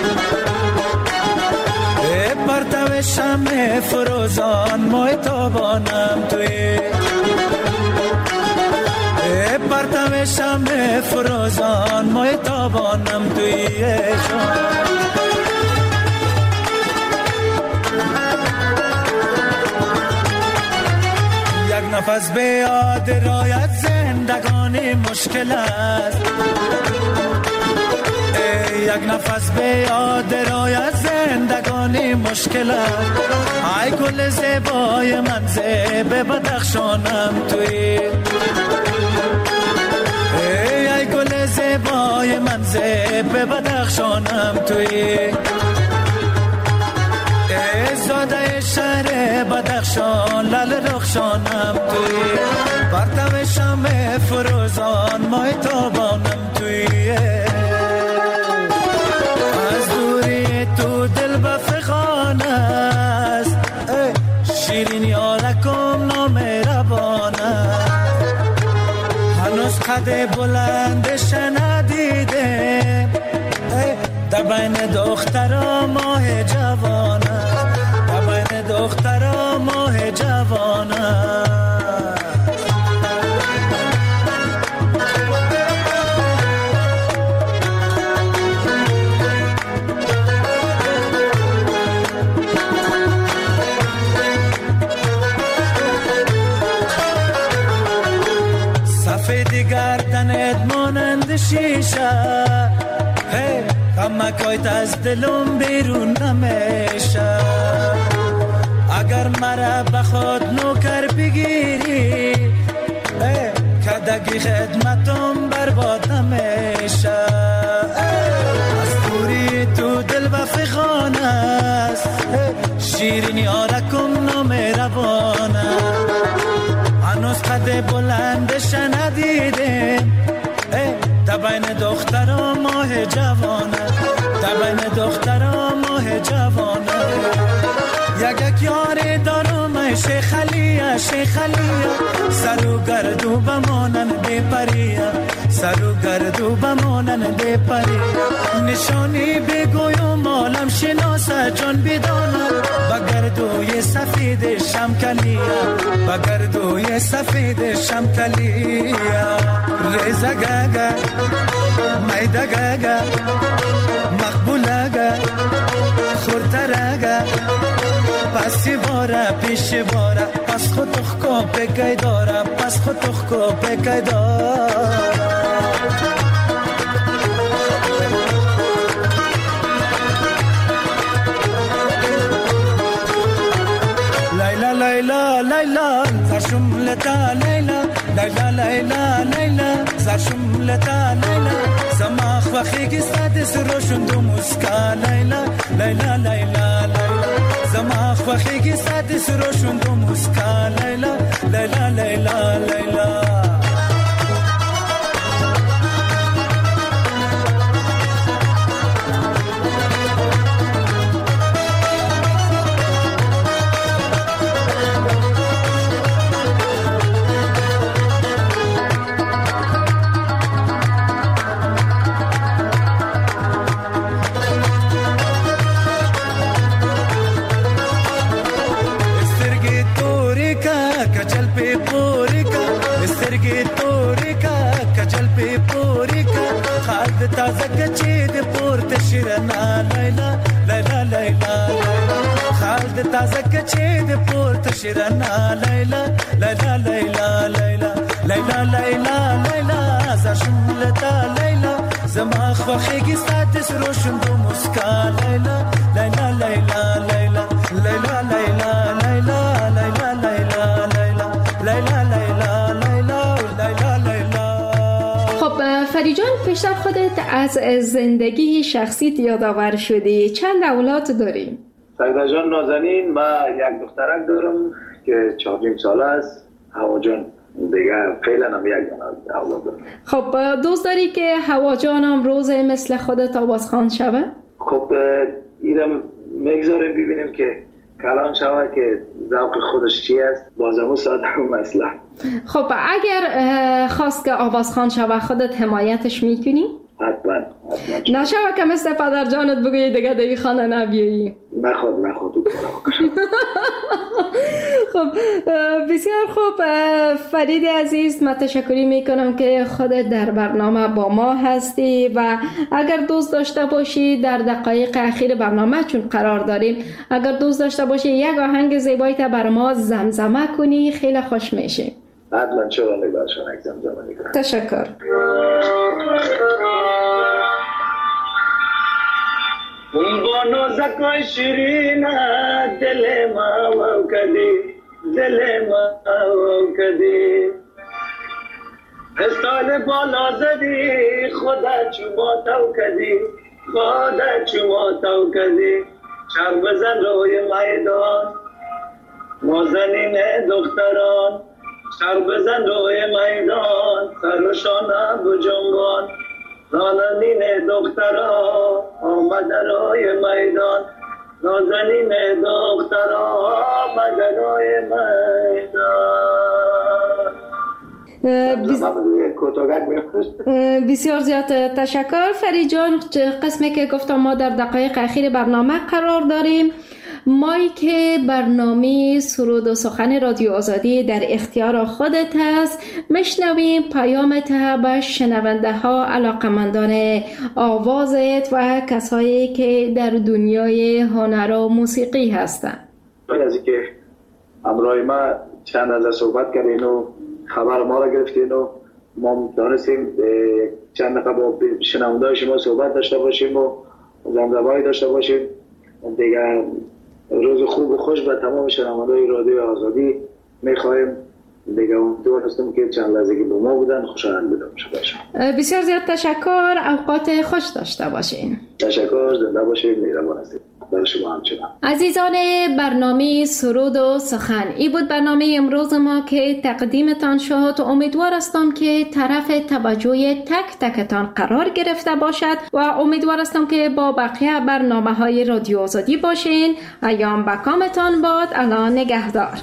پرتو شمع فروزان مای تابانم توی پرتو شمع فروزان مای تابانم توی یک نفس به یاد رایت زندگانی مشکل است یک نفس به یاد رایت زندگانی مشکل است ای گل زیبای من زیب بدخشانم توی ای گل زیبای من زیب بدخشانم توی زاده شهر بدخشان لل رخشانم توی پرتو شمع فروزان مای تابانم توی از دوری تو دل بفخان است شیرین یارکم نامهربان است هنوز قد بلندش ندیده در بین دخترا ماه جوان است در بین دخترا ماه جوان است سفید گردنت مانند شیشه کمکایت از دلم بیرون نمیشه اگر مرا بخواد نوکر بگیری کدگی خدمتم برباد نمیشه از دوری تو دل و فخان است شیرین یارکم نامهربانه هنوز قد بلندش ندیدیم در بین دخترا ماه جوانه در بین دخترا ماه جوانه یک یک یاری دارم شیخ علیه شیخ علیه سر و گردو بمانند پریه سر و گردو بمانند پریه نشانی بگویم عالم شناسه جان بدانه بگردوی سفید شمکلیه بگردوی سفید شمکلیه ریزه گگه میده گگه مقبوله گه خورتره پسی باره پیش باره پس خود تخکو بگی داره پس خود تخکو بگی داره لیلا لیلا لیلا لیلا زرشم لتا لیلا لیلا لیلا لیلا زرشم لتا لیلا زماخ وخیگی ساده سروشن دو مسکا لیلا لیلا لیلا لیلا زماخ وخیگی ساده سروشن دو مسکا لیلا لیلا لیلا لیلا تازه کچی د پورته شیرنا لیلا لیلا لیلا خالد تازه کچی د پورته شیرنا لیلا لیلا لیلا لیلا لیلا لیلا لیلا زشم لتا لیلا زما خوخیگی سات سروشم دو مسکا لیلا لیلا لیلا لیلا لیلا لیلا لیلا لیلا لیلا لیلا لیلا لیلا لیلا. خب فری جان، پیشتر خودت از زندگی شخصیت یادآور شدی. چند اولاد داری؟ سعیده جان نازنین، من یک دخترک دارم که چهار ساله است. هوا جان دیگه فعلا هم یک اولاد دارم. خب دوست داری که هوا جان هم روز مثل خودت آوازخوان شوه؟ خب ایرم میگذاریم ببینیم که کلان شوه که ذوق خودش چی است. بازمو ساده هم مثلا. خب اگر خواست که آوازخوان شوه خودت حمایتش میکنی؟ حتما حتما. نشوه که مثل پدر جانت بگویی دیگه دیگه خانه نبیایی. نخواد نخواد خب بسیار خوب فرید عزیز، من تشکری میکنم که خودت در برنامه با ما هستی و اگر دوست داشته باشی در دقایق اخیر برنامه چون قرار داریم، اگر دوست داشته باشی یک آهنگ زیبایی تا بر ما زمزمه کنی خیلی خوش میشه. حتما چرا نگاشون یک زمزمه میکنم. تشکر. با نازکای شیرین دل ما و کدی دل ما و کدی استال بالا زدی خدا چوبا تو کدی خدا چوبا تو کدی چرب بزن روی میدان نازنین دختران چرب بزن روی میدان سرشانه بجنبان نازنین دختران آمد روی میدان نازنین دختران آمد روی میدان. بسیار زیاد تشکر فرید جان. قسمی که گفتم ما در دقایق اخیر برنامه قرار داریم. مایی که برنامه سرود و سخن رادیو آزادی در اختیار خودت هست، میشنویم پیامت به شنونده ها، علاقمندان آوازت و کسایی که در دنیای هنر و موسیقی هستند. از اینکه همراه ما چند از صحبت کردین و خبر ما را گرفتین و ما دانستیم چند دقیقه با شنونده شما صحبت داشته باشیم و زمزمه‌ای داشته باشیم. دیگه روز خوب و خوش به تمام شنونده‌های رادیو آزادی می‌خوایم. دیگه امیدوار هستم که چند لحظه که با ما بودن خوشحال بودم. بسیار زیاد تشکر. اوقات خوش داشته باشین. تشکر. زنده باشید. مهربان هستید. در شما همچنان. عزیزان برنامه سرود و سخن، این بود برنامه امروز ما که تقدیمتان شد. امیدوار هستم که طرف توجه تک تکتان قرار گرفته باشد و امیدوار هستم که با بقیه برنامه های رادیو آزادی باشین. ایام بکامتان باد. الان نگهدار.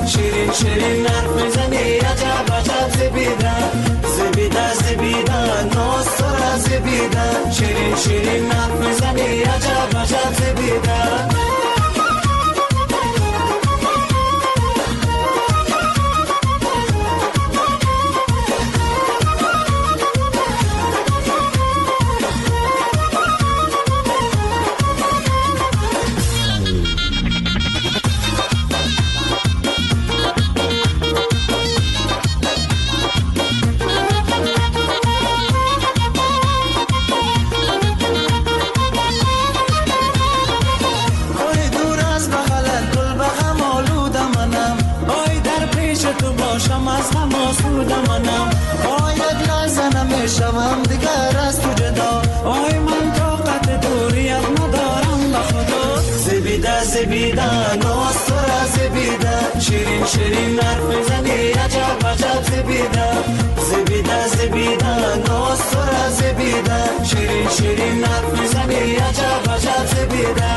شیرین شیرین حرف میزنی عجب عجب زبیده زبیده زبیده ناز تو را زبیده شیرین شیرین حرف میزنی عجب عجب زبیده شوم دیگر از تو جدا آی من طاقت دوریت ندارم به خدا زبیده زبیده ناز تو را زبیده شیرین شیرین حرف میزنی عجب عجب زبیده زبیده زبیده ناز تو را زبیده شیرین شیرین حرف میزنی عجب عجب زبیده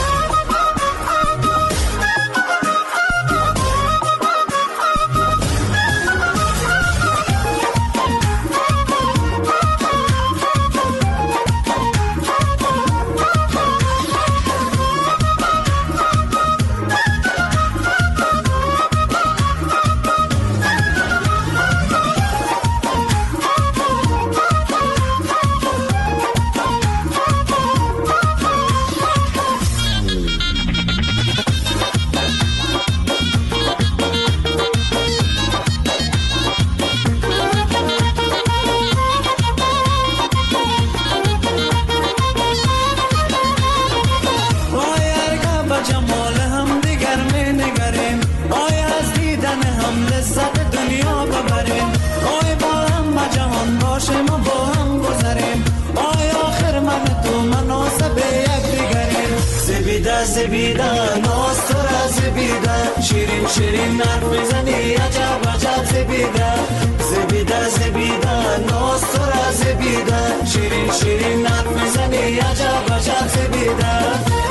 زبیده ناز تو را زبیده شیرین شیرین حرف میزنی عجب عجب زبیده زبیده زبیده ناز تو را زبیده شیرین شیرین حرف میزنی عجب عجب زبیده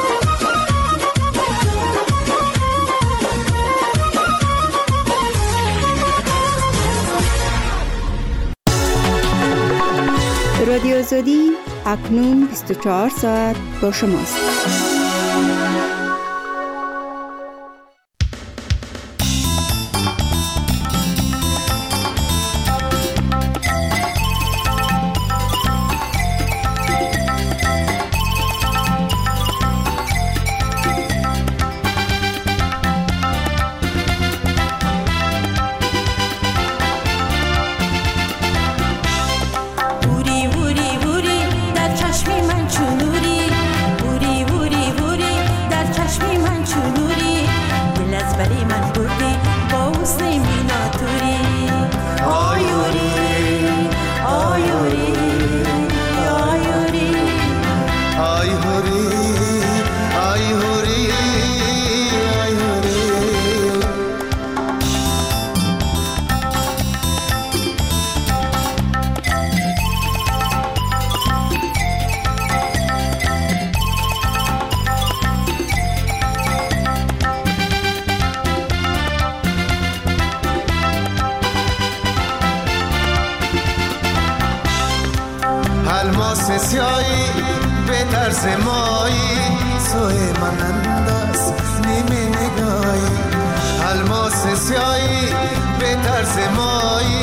رادیو آزادی اکنون بیست و چهار ساعت با شماست. الماس سیایی به طرز مایی سوی من انداز نیمه نگاهی الماس سیایی به طرز مایی